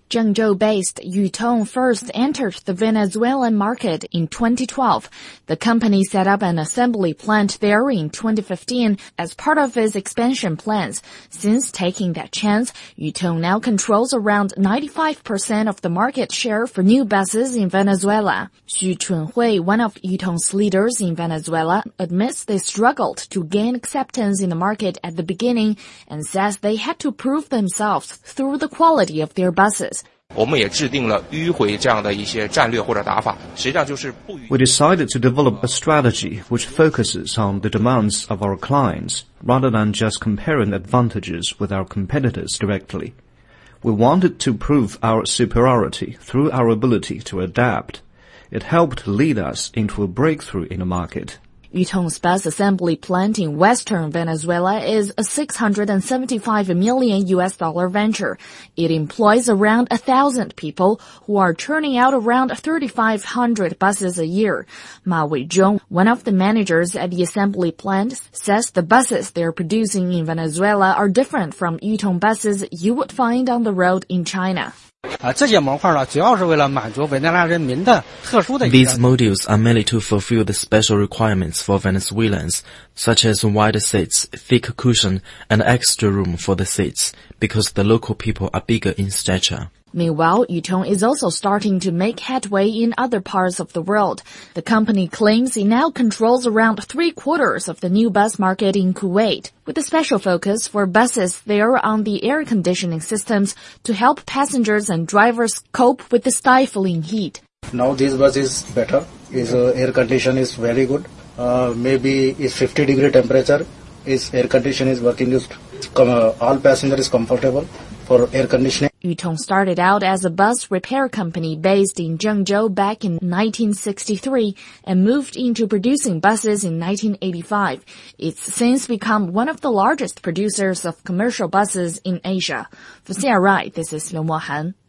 Zhengzhou-based Yutong first entered the Venezuelan market in 2012. The company set up an assembly plant there in 2015 as part of its expansion plans. Since taking that chance, Yutong now controls around 95% of the market share for new buses in Venezuela. Xu Chunhui, one of Yutong's leaders in Venezuela, admits they struggled to gain acceptance in the market at the beginning and says they had to prove themselves through the quality of their buses. We decided to develop a strategy which focuses on the demands of our clients, rather than just comparing advantages with our competitors directly. We wanted to prove our superiority through our ability to adapt. It helped lead us into a breakthrough in the market. Yutong's bus assembly plant in western Venezuela is a $675 million venture. It employs around 1,000 people who are churning out around 3,500 buses a year. Ma Weizhong, one of the managers at the assembly plant, says the buses they're producing in Venezuela are different from Yutong buses you would find on the road in China. These modules are mainly to fulfill the special requirements for Venezuelans, such as wide seats, thick cushion, and extra room for the seats, because the local people are bigger in stature. Meanwhile, Yutong is also starting to make headway in other parts of the world. The company claims it now controls around 3/4 of the new bus market in Kuwait, with a special focus for buses there on the air conditioning systems to help passengers and drivers cope with the stifling heat. Now this bus is better. Its air condition is very good. Maybe it's 50-degree temperature. Its air condition is working. All passengers is comfortable for air conditioning. Yutong started out as a bus repair company based in Zhengzhou back in 1963 and moved into producing buses in 1985. It's since become one of the largest producers of commercial buses in Asia. For CRI, this is Liu Mohan.